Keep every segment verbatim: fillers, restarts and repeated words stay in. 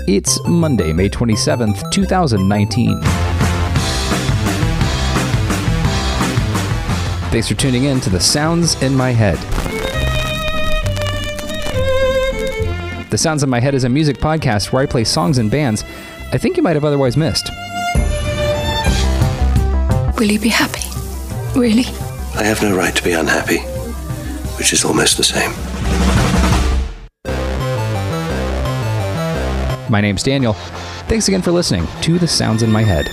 It's Monday, May twenty-seventh, twenty nineteen. Thanks for tuning in to The Sounds in My Head. The Sounds in My Head is a music podcast where I play songs and bands I think you might have otherwise missed. Will you be happy? Really? I have no right to be unhappy, which is almost the same. My name's Daniel. Thanks again for listening to The Sounds in My Head.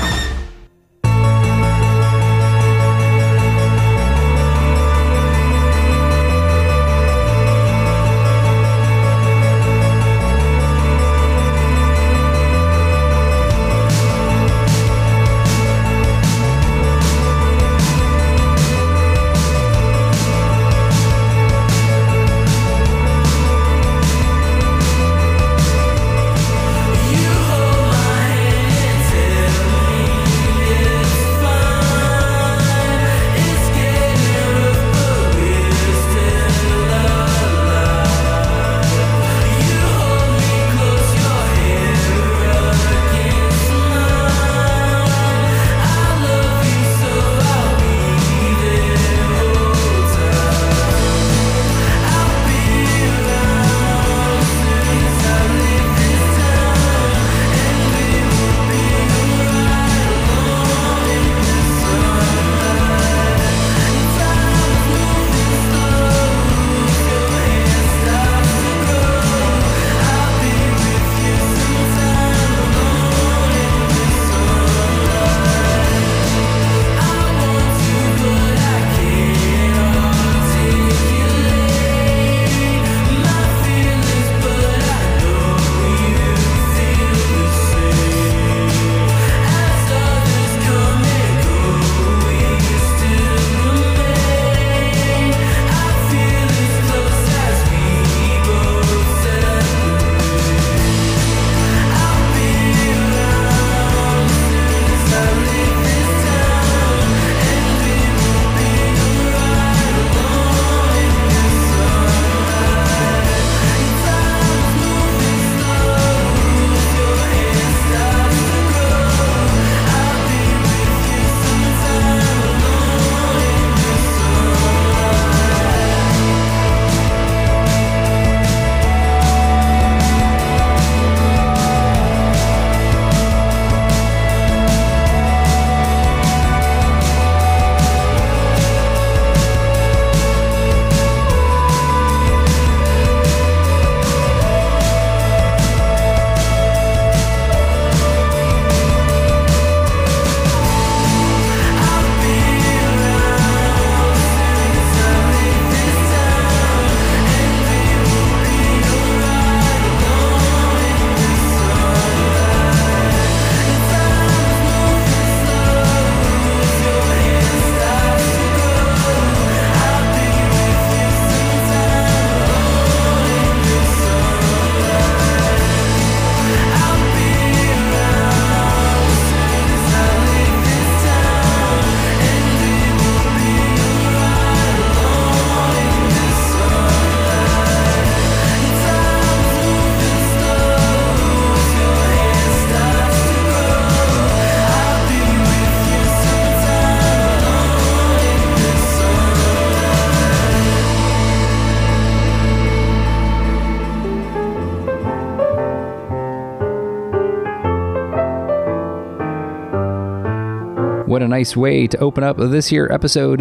What a nice way to open up this here episode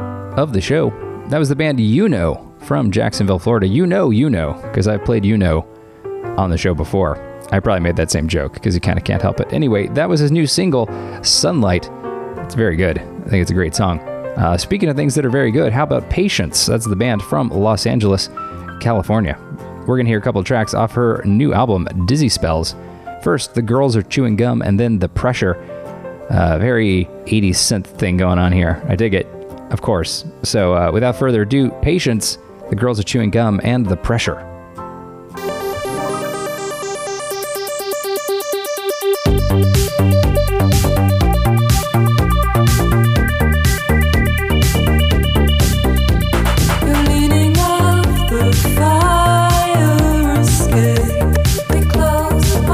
of the show. That was the band You Know from Jacksonville, Florida. You know, you know, because I've played You Know on the show before. I probably made that same joke because you kind of can't help it. Anyway, that was his new single, Sunlight. It's very good. I think it's a great song. Uh, speaking of things that are very good, how about Patience? That's the band from Los Angeles, California. We're going to hear a couple of tracks off her new album, Dizzy Spells. First, The Girls Are Chewing Gum, and then The Pressure. Uh, very eighties synth thing going on here. I dig it, of course. So uh, without further ado, Patience, The Girls Are Chewing Gum, and The Pressure. Fire escape, be close.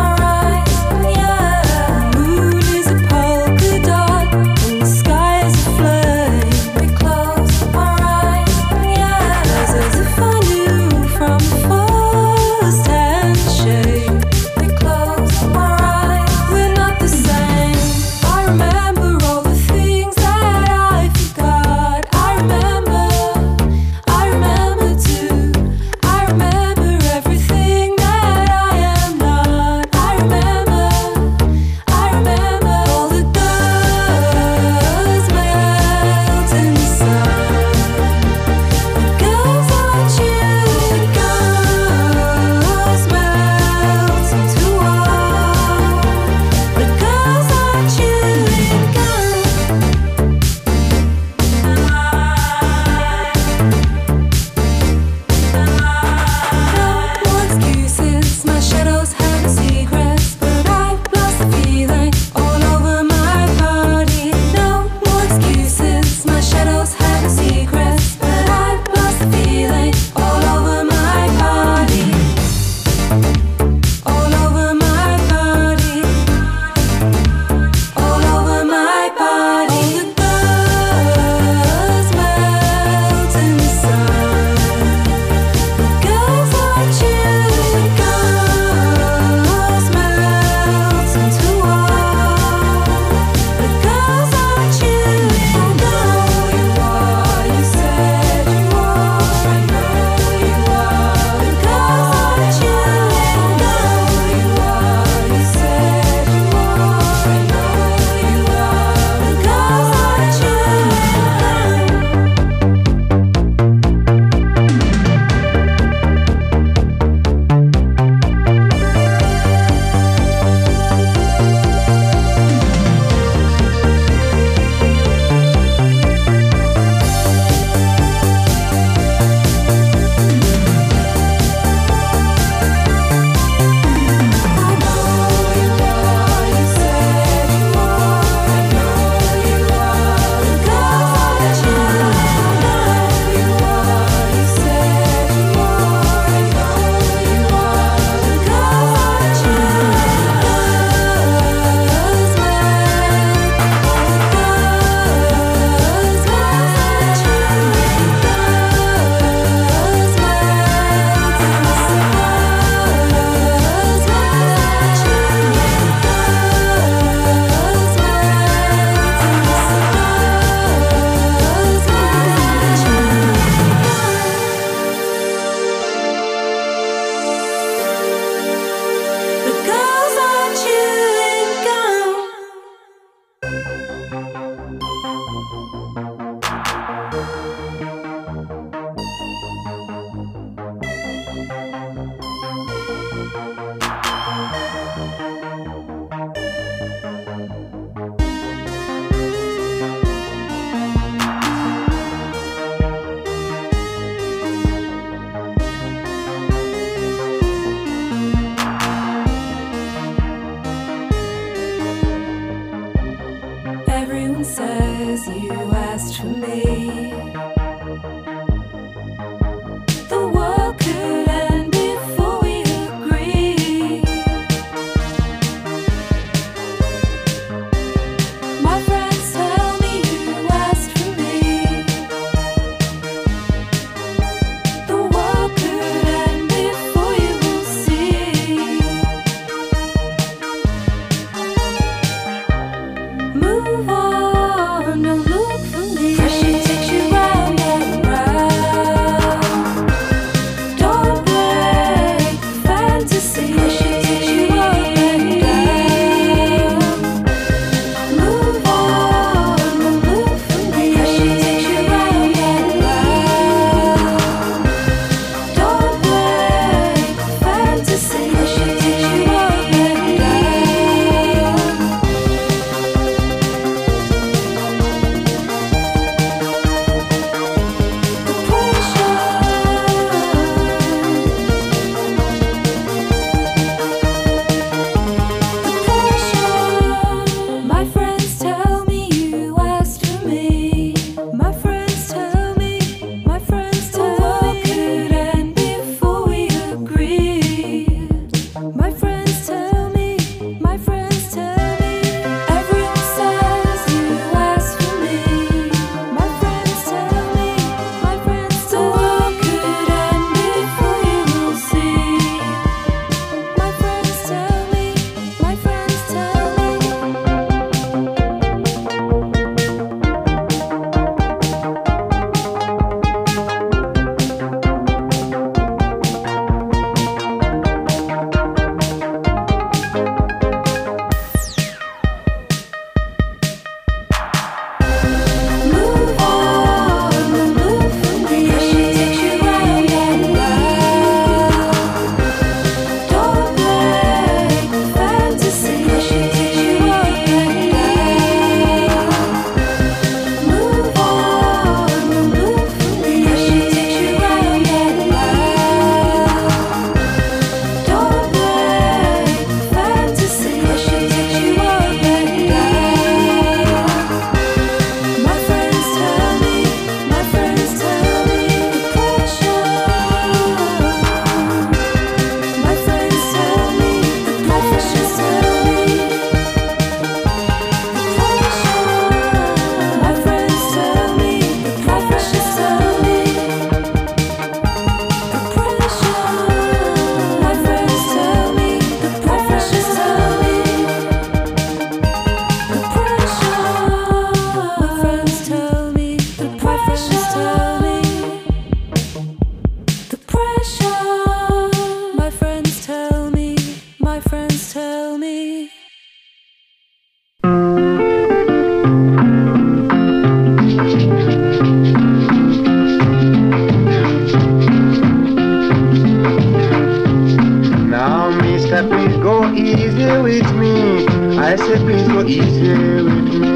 go easy with me. I said, please go easy with me.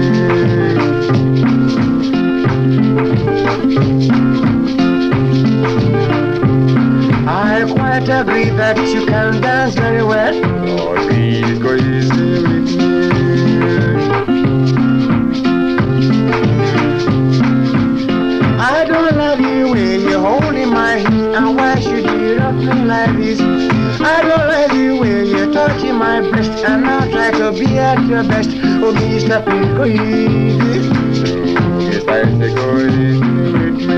I quite agree that you can dance very well. Oh, please go easy with me. I don't love you when you're holding my hand, and why should you love me like this? I don't love you when you're touching my breast, and I'll try to be at your best. Oh, mister, please go easy. Yes, I say go easy with me.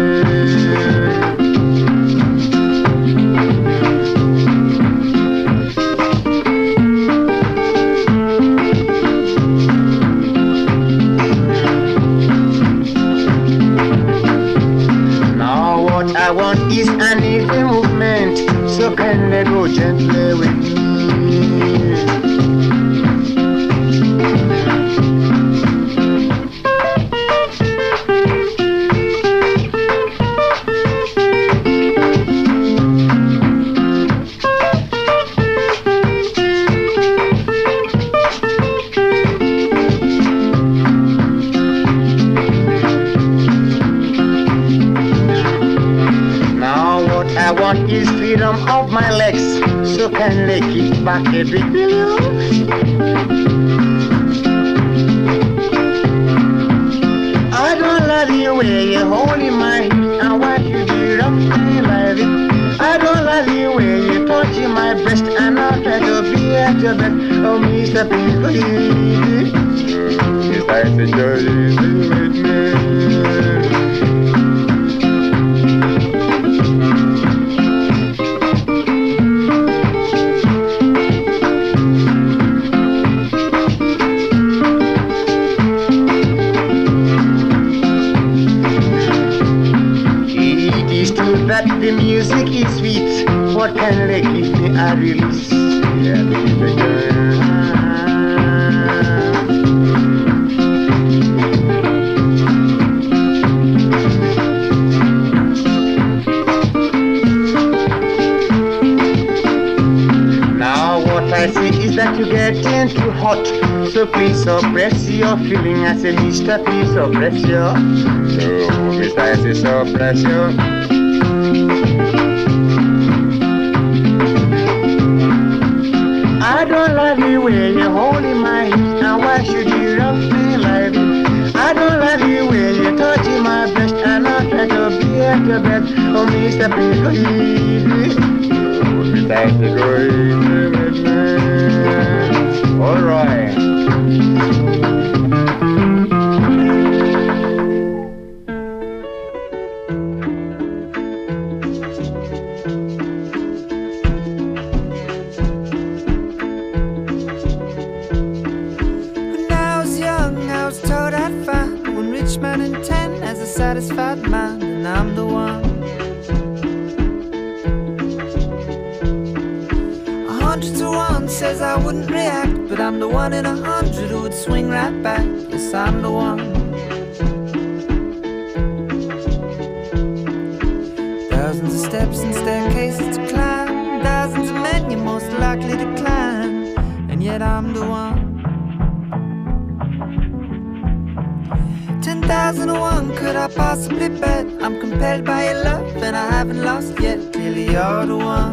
I want is an easy movement, so kindly go gently with me. I want is freedom of my legs, so kindly kick back a bit, will you? I don't love you when you're holding my hand, and why should you love me like this? I don't love you when you're touching my breast, and I'll try to be at your best. Oh, mister, please go easy. Yes, I said go easy with me. That the music is sweet, what can they give me a release? Yeah, baby girl. Now what I see is that you're getting too hot, so please suppress your feeling. I say, mister, please suppress your. So, mister, I say, suppress your. I don't love you when you're holding my hand, and why should you love me like this? I don't love you when you're touching my breast, and I'll try to be at your best. Oh, mister, please go easy. Oh, mister, please go easy with me. All right. Satisfied mind, and I'm the one. A hundred to one says I wouldn't react, but I'm the one in a hundred who would swing right back. Yes, I'm the one. Thousands of steps and staircases to climb, thousands of men you're most likely to climb, and yet I'm the one. Ten thousand to one, could I possibly bet? I'm compelled by your love, and I haven't lost yet. Clearly you're the one.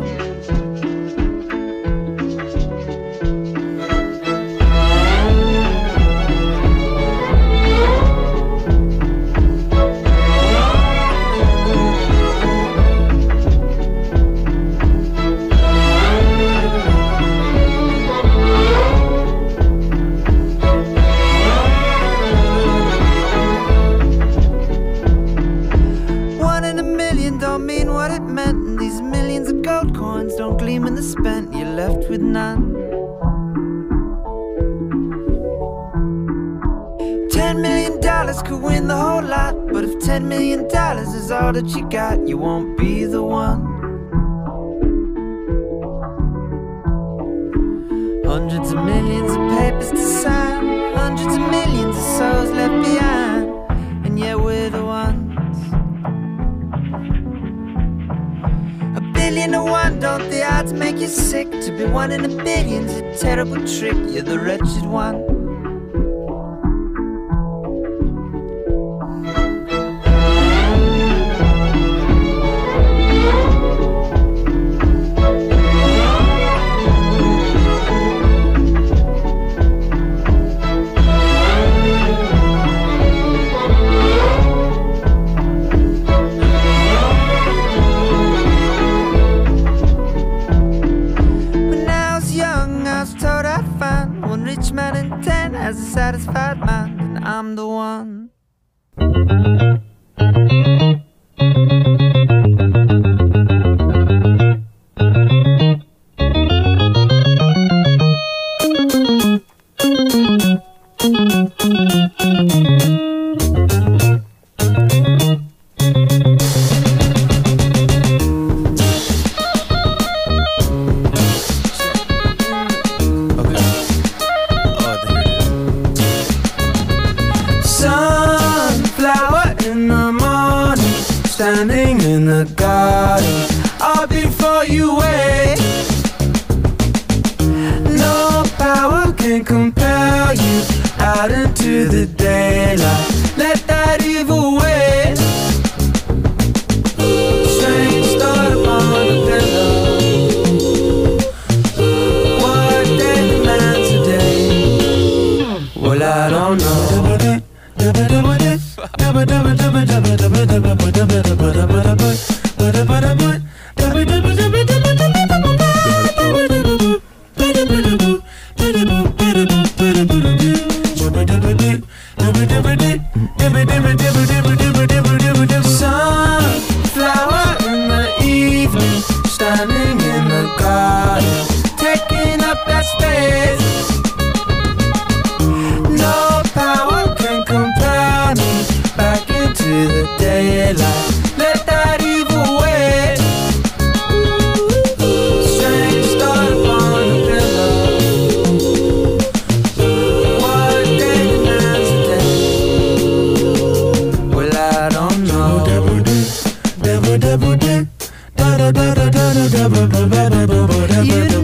Don't gleam in the spent, you're left with none. Ten million dollars could win the whole lot, but if ten million dollars is all that you got, you won't be the one. Hundreds of millions of papers to sign, hundreds of millions of souls left behind, and yet we're the ones. million to one, don't the odds make you sick? To be one in a billion's a terrible trick. You're the wretched one. Man in ten has a satisfied mind, and I'm the one. Standing in the garden, all before you wait. No power can compel you out into the daylight. Let that evil wait. Strange thought upon the pillow. What day demands a day? Well, I don't know. Sunflower in the evening, standing in the garden, taking up that space. No power can compel me back into the daylight. Let that evil wait. Strange thought upon the pillow. What day demands a day? Well, I don't know. You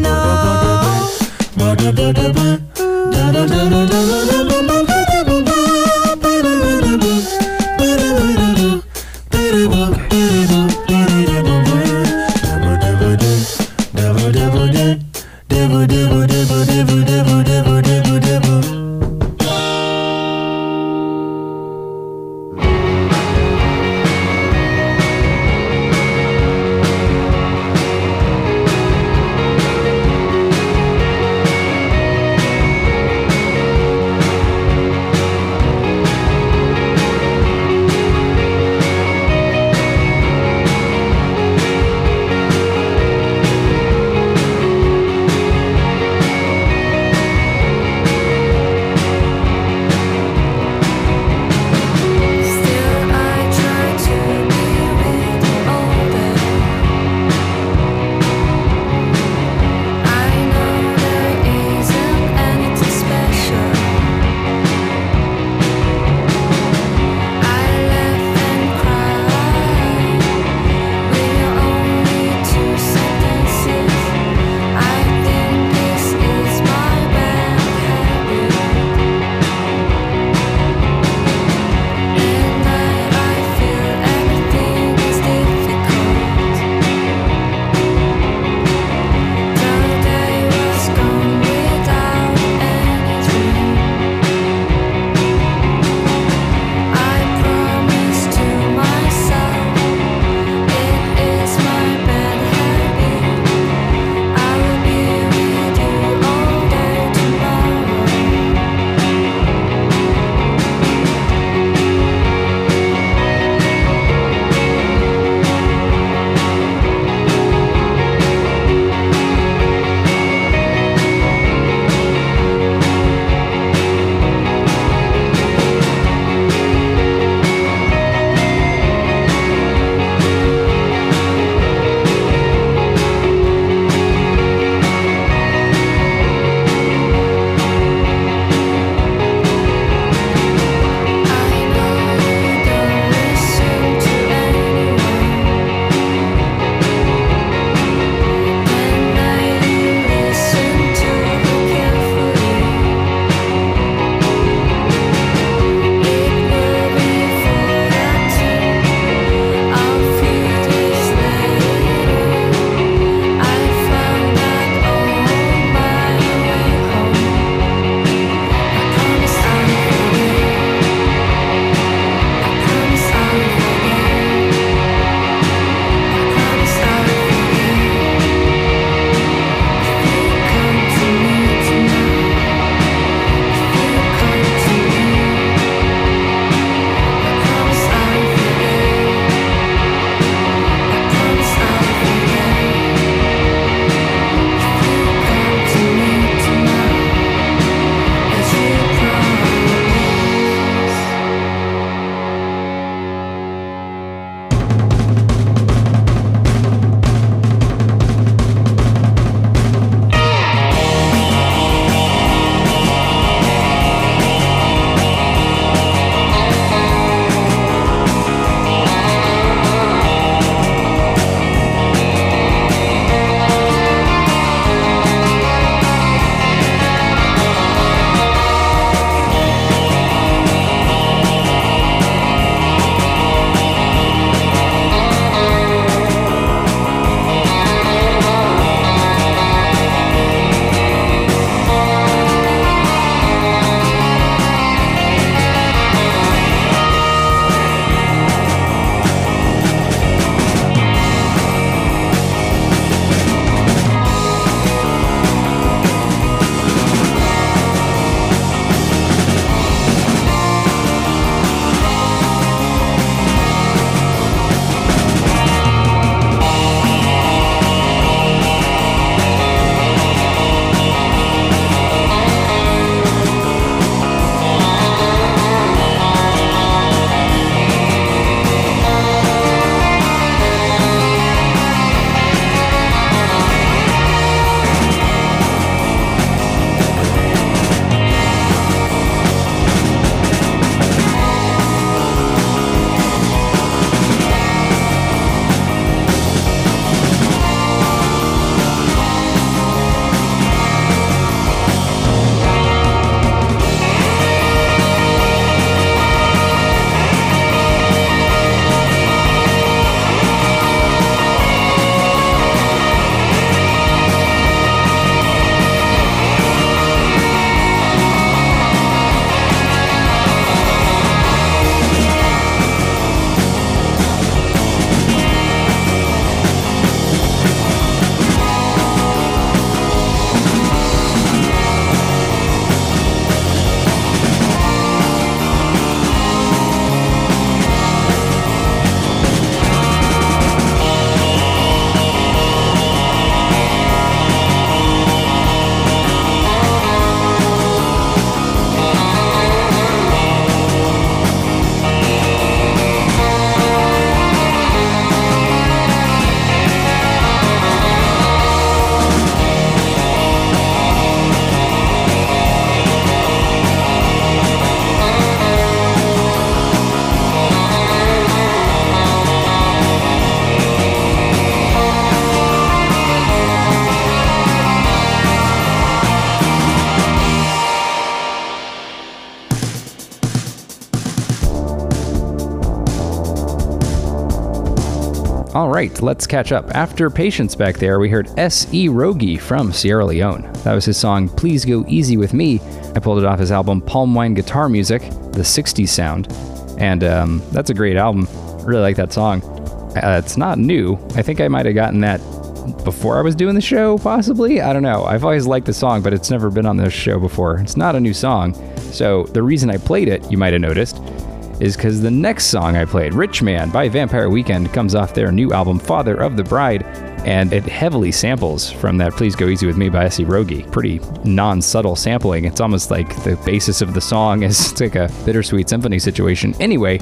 All right, let's catch up. After Patience back there, we heard S E. Rogi from Sierra Leone. That was his song, Please Go Easy With Me. I pulled it off his album, Palm Wine Guitar Music, the sixties sound. And um, that's a great album. I really like that song. Uh, it's not new. I think I might have gotten that before I was doing the show, possibly. I don't know. I've always liked the song, but it's never been on this show before. It's not a new song. So the reason I played it, you might have noticed, is because the next song I played, Rich Man by Vampire Weekend, comes off their new album, Father of the Bride, and it heavily samples from that Please Go Easy With Me by S E. Rogi. Pretty non-subtle sampling. It's almost like the basis of the song is it's like a Bittersweet Symphony situation. Anyway,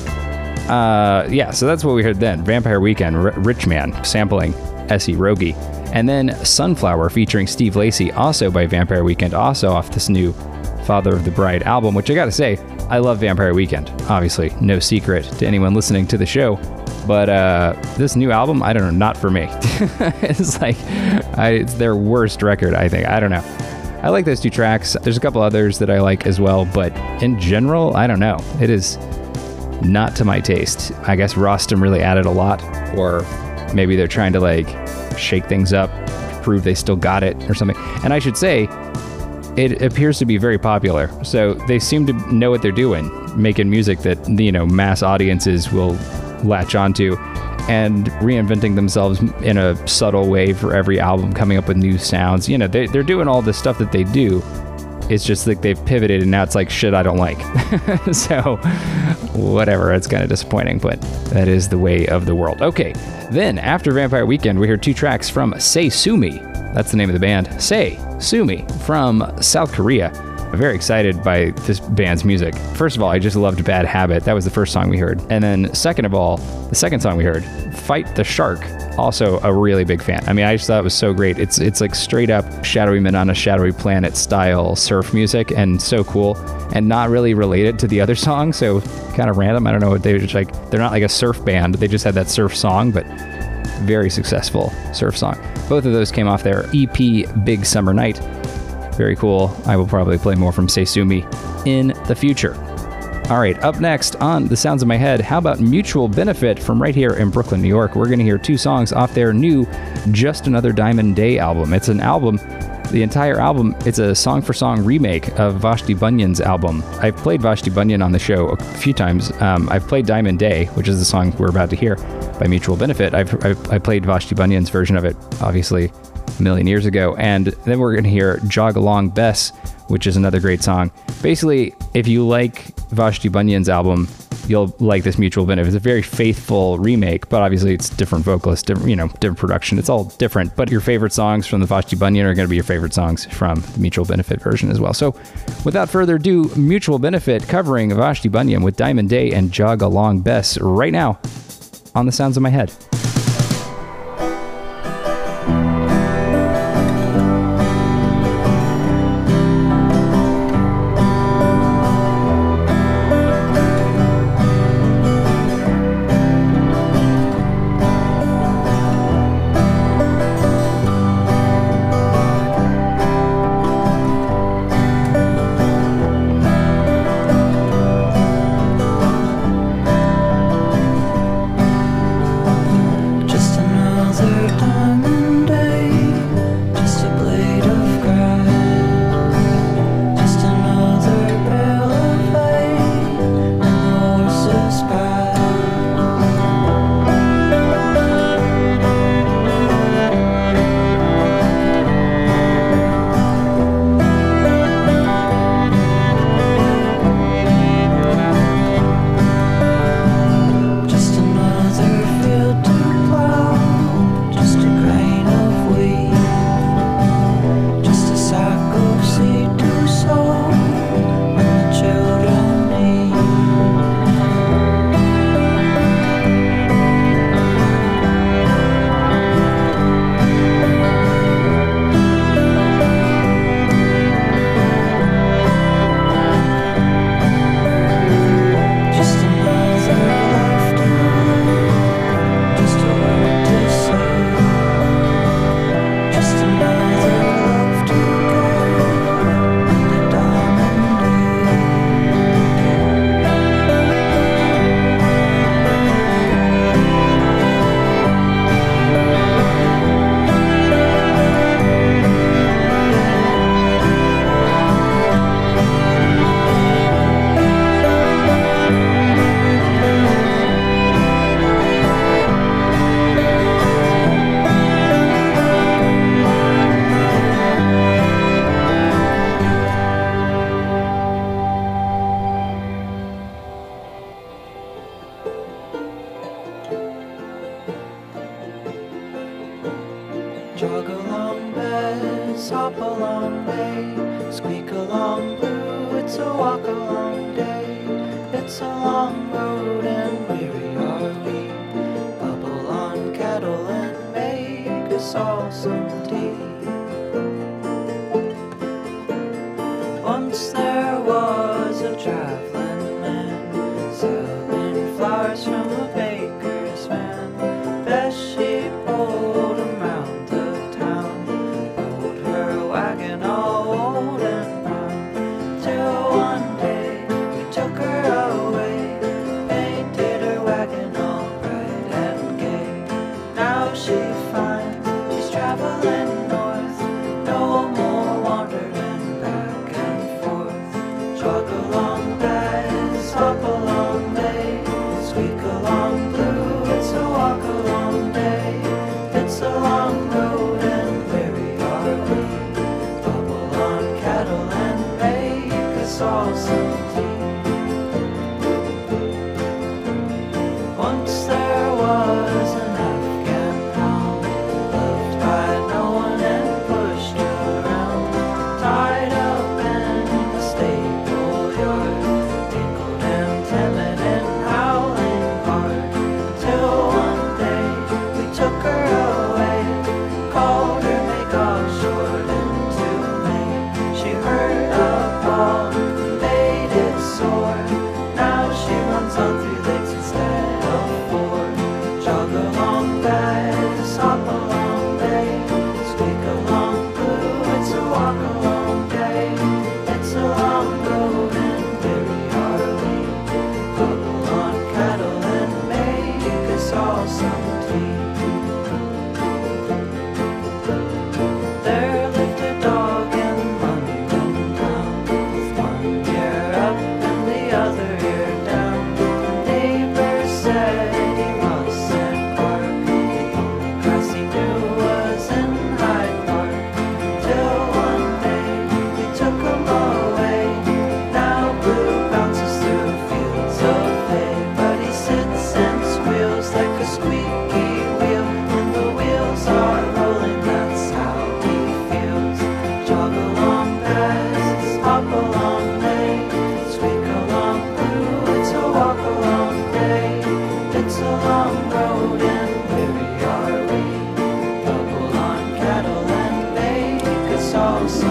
uh, yeah, so that's what we heard then. Vampire Weekend, R- Rich Man, sampling S E. Rogi. And then Sunflower featuring Steve Lacy, also by Vampire Weekend, also off this new Father of the Bride album, which I gotta say, I love Vampire Weekend. Obviously, no secret to anyone listening to the show. But uh, this new album, I don't know, not for me. It's like, I, it's their worst record, I think. I don't know. I like those two tracks. There's a couple others that I like as well, but in general, I don't know. It is not to my taste. I guess Rostam really added a lot, or maybe they're trying to like shake things up, prove they still got it or something. And I should say, it appears to be very popular. So they seem to know what they're doing, making music that, you know, mass audiences will latch onto, and reinventing themselves in a subtle way for every album, coming up with new sounds. You know, they, they're doing all the stuff that they do. It's just like they've pivoted and now it's like shit I don't like. So whatever, it's kind of disappointing, but that is the way of the world. Okay, then after Vampire Weekend, we heard two tracks from Say Sumi. That's the name of the band. Say Sumi from South Korea. I'm very excited by this band's music. First of all, I just loved Bad Habit. That was the first song we heard. And then second of all, the second song we heard, Fight the Shark. Also a really big fan. I mean, I just thought it was so great. It's it's like straight up Shadowy Men on a Shadowy Planet style surf music, and so cool, and not really related to the other song. So kind of random. I don't know what they were just like. They're not like a surf band. They just had that surf song, but very successful surf song. Both of those came off their E P Big Summer Night. Very cool. I will probably play more from Say Sumi in the future. All right, up next on The Sounds of My Head, how about Mutual Benefit from right here in Brooklyn, New York? We're going to hear two songs off their new Just Another Diamond Day album. It's an album, the entire album, it's a song-for-song remake of Vashti Bunyan's album. I've played Vashti Bunyan on the show a few times. Um, I've played Diamond Day, which is the song we're about to hear by Mutual Benefit. I've, I've I played Vashti Bunyan's version of it, obviously, a million years ago. And then we're going to hear Jog Along Bess, which is another great song. Basically, if you like Vashti Bunyan's album, you'll like this Mutual Benefit. It's a very faithful remake, but obviously it's different vocalists, different, you know, different production. It's all different, but your favorite songs from the Vashti Bunyan are going to be your favorite songs from the Mutual Benefit version as well. So without further ado, Mutual Benefit covering Vashti Bunyan with Diamond Day and Jog Along Bess right now on The Sounds of My Head.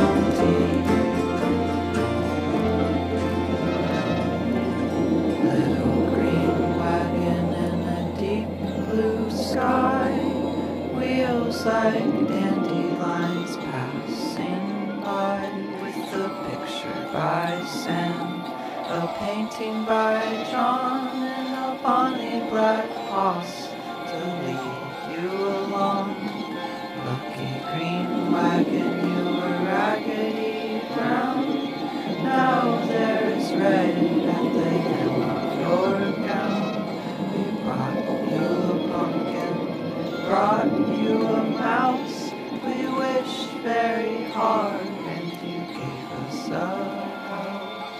empty. Little green wagon in a deep blue sky, wheels like dandelions passing by, with a picture by Sam, a painting by John, and a bonny black horse to lead you along. Lucky green wagon, you were raggedy brown. Now there is red at the hem of your gown. We brought you a pumpkin, brought you a mouse. We wished very hard, and you gave us a house.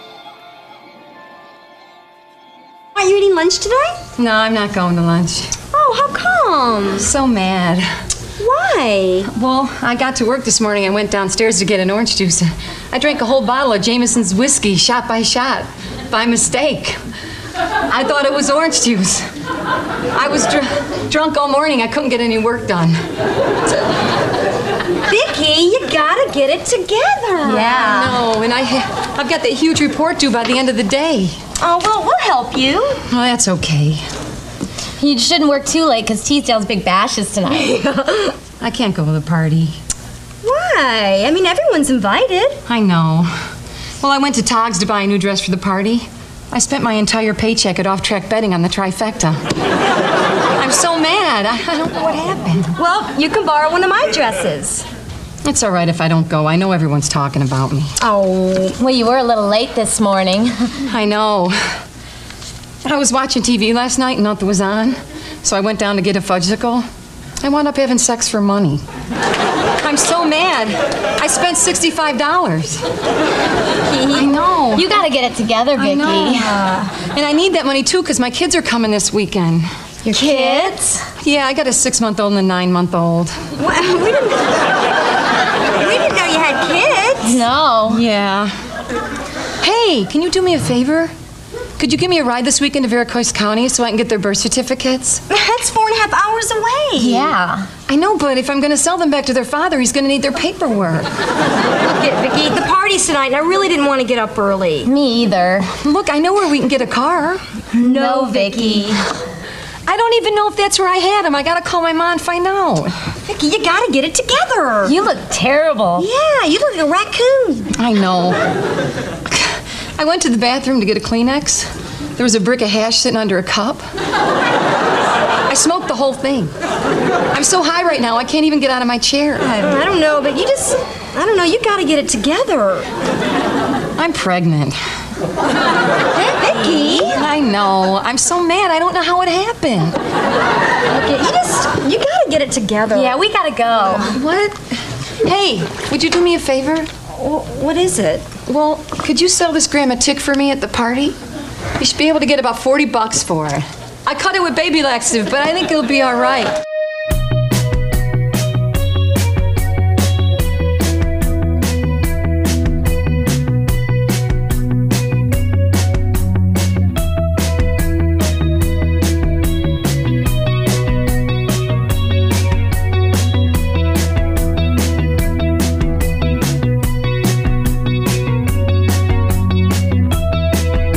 Are you eating lunch today? No, I'm not going to lunch. Oh, how come? So mad. Why? Well, I got to work this morning and went downstairs to get an orange juice. I drank a whole bottle of Jameson's whiskey, shot by shot, by mistake. I thought it was orange juice. I was dr- drunk all morning. I couldn't get any work done. Vicky, you gotta get it together. Yeah. No, and I ha- I've got that huge report due by the end of the day. Oh, well, we'll help you. Oh, that's okay. You shouldn't work too late because Teasdale's big bash is tonight. I can't go to the party. Why? I mean, everyone's invited. I know. Well, I went to Togs to buy a new dress for the party. I spent my entire paycheck at off-track betting on the trifecta. I'm so mad. I, I don't know what happened. Well, you can borrow one of my dresses. It's all right if I don't go. I know everyone's talking about me. Oh, well, you were a little late this morning. I know. I was watching T V last night and nothing was on, so I went down to get a fudgesicle. I wound up having sex for money. I'm so mad. I spent sixty-five dollars. I know. You gotta get it together, Vicky. I know. And I need that money, too, because my kids are coming this weekend. Your kids? Yeah, I got a six-month-old and a nine-month-old. What? We didn't, we didn't know you had kids. No. Yeah. Hey, can you do me a favor? Could you give me a ride this weekend to Veracois County so I can get their birth certificates? That's four and a half hours away. Yeah. I know, but if I'm going to sell them back to their father, he's going to need their paperwork. Look it, Vicky, the party's tonight, and I really didn't want to get up early. Me either. Look, I know where we can get a car. No, Vicky. I don't even know if that's where I had them. I got to call my mom and find out. Vicky, you got to get it together. You look terrible. Yeah, you look like a raccoon. I know. I went to the bathroom to get a Kleenex. There was a brick of hash sitting under a cup. I smoked the whole thing. I'm so high right now, I can't even get out of my chair. I, I don't know, but you just, I don't know, you gotta get it together. I'm pregnant. Vicky? I know. I'm so mad. I don't know how it happened. Okay, you just, you gotta get it together. Yeah, we gotta go. What? Hey, would you do me a favor? What is it? Well, could you sell this gram of tick for me at the party? You should be able to get about forty bucks for it. I cut it with baby laxative, but I think it'll be all right.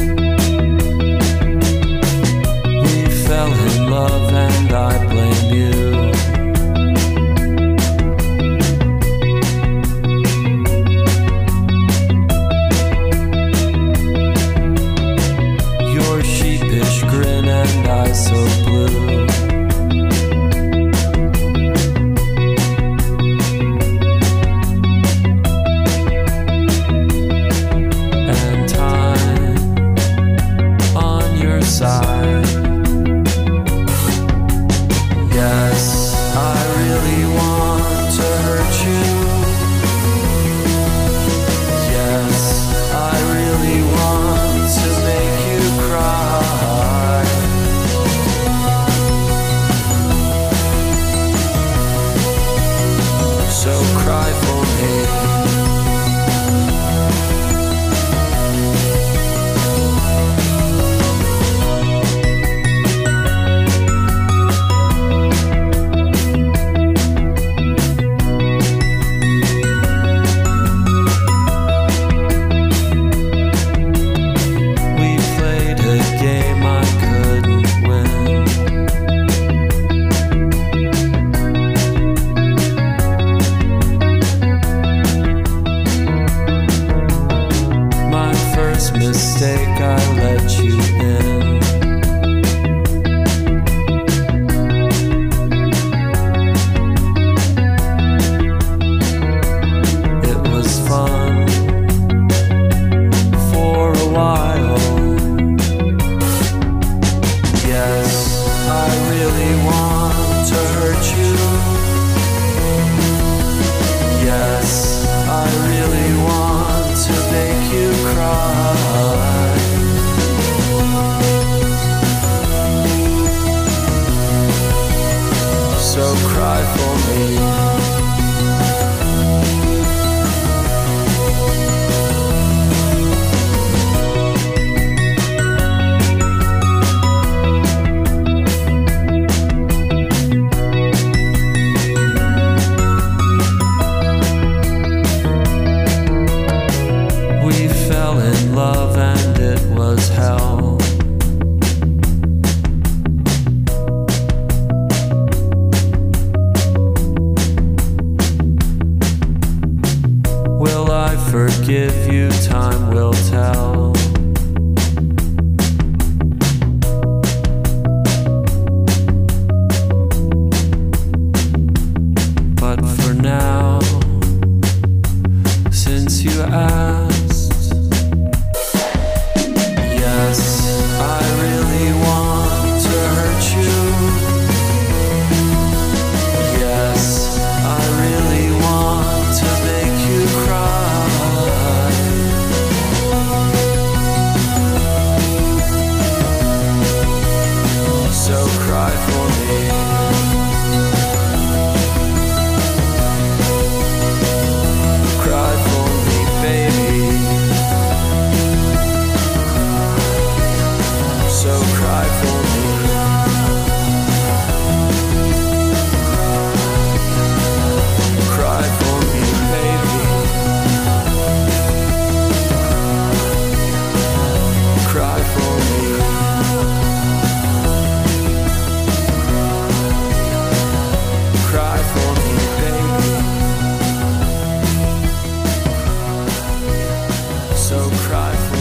Fell in love and I blame you. mistake, I let you in. It was fun for a while. Yes, I really want to hurt you. Yes, I really want to make you cry. So cry for me. Love and it was hell. Will I forgive you? Time will tell. But for now, since you asked, I really want to hurt you. Yes, I really want to make you cry. So cry for me. Cry for me, baby. So cry for me. Cry for me, baby. Cry for me. Cry for me, baby. So cry for me.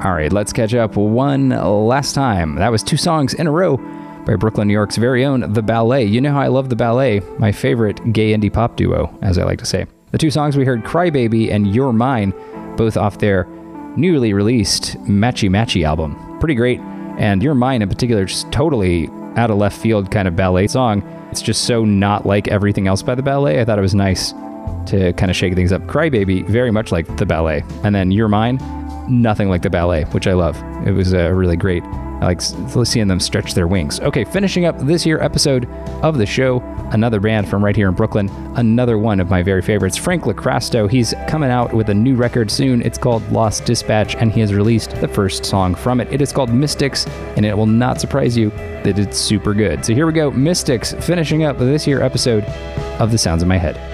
All right, let's catch up one last time. That was two songs in a row by Brooklyn, New York's very own The Ballet. You know how I love The Ballet, my favorite gay indie pop duo, as I like to say. The two songs we heard, Crybaby and You're Mine, both off their newly released Matchy Matchy album. Pretty great, and You're Mine in particular, just totally out of left field kind of ballet song. It's just so not like everything else by The Ballet. I thought it was nice to kind of shake things up. Crybaby, very much like The Ballet. And then You're Mine, nothing like The Ballet, which I love. It was uh, really great. I like seeing them stretch their wings. Okay, finishing up this year episode of the show, another band from right here in Brooklyn, another one of my very favorites, Frank LaCrasto. He's coming out with a new record soon. It's called Lost Dispatch, and he has released the first song from it. It is called Mystics, and it will not surprise you that it's super good. So here we go, Mystics, finishing up this year episode of The Sounds in My Head.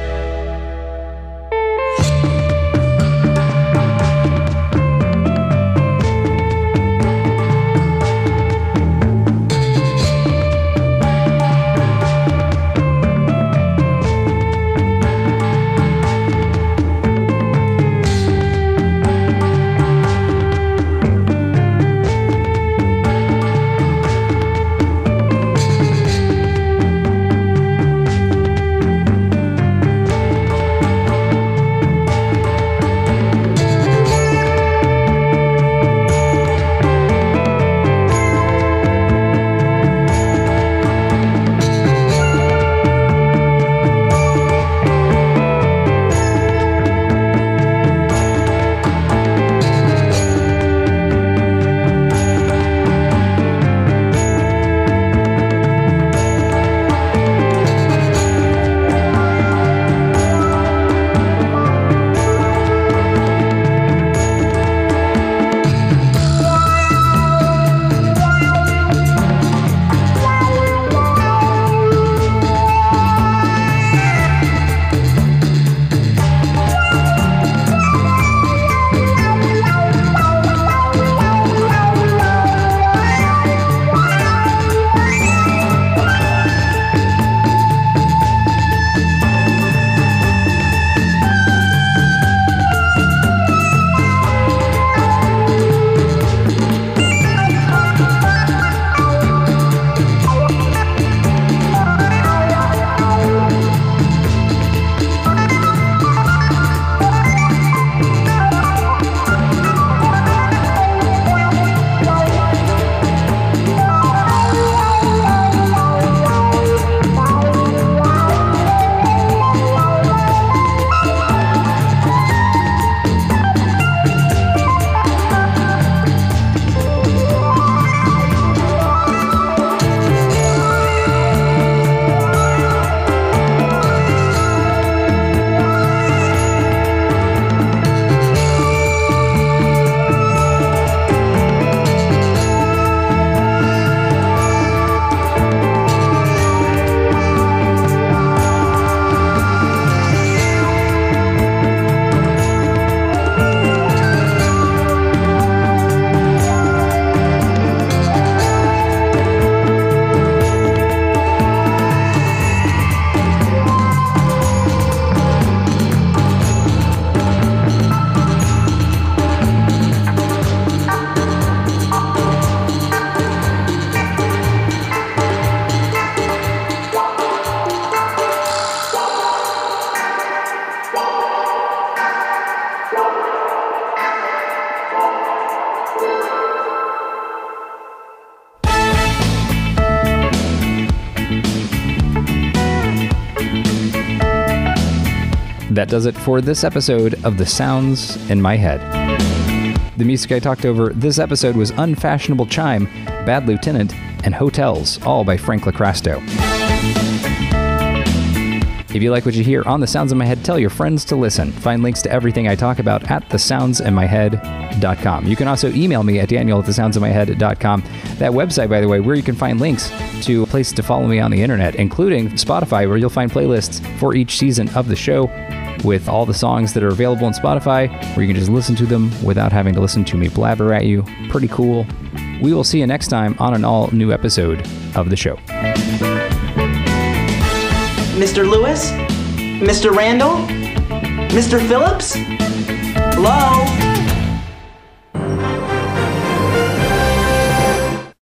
That does it for this episode of The Sounds in My Head. The music I talked over this episode was Unfashionable Chime, Bad Lieutenant, and Hotels, all by Frank LaCrasto. If you like what you hear on The Sounds in My Head, tell your friends to listen. Find links to everything I talk about at the sounds in my head dot com. You can also email me at daniel at the sounds in my head dot com. That website, by the way, where you can find links to places to follow me on the internet, including Spotify, where you'll find playlists for each season of the show with all the songs that are available on Spotify, where you can just listen to them without having to listen to me blabber at you. Pretty cool. We will see you next time on an all-new episode of the show. Mister Lewis? Mister Randall? Mister Phillips? Hello?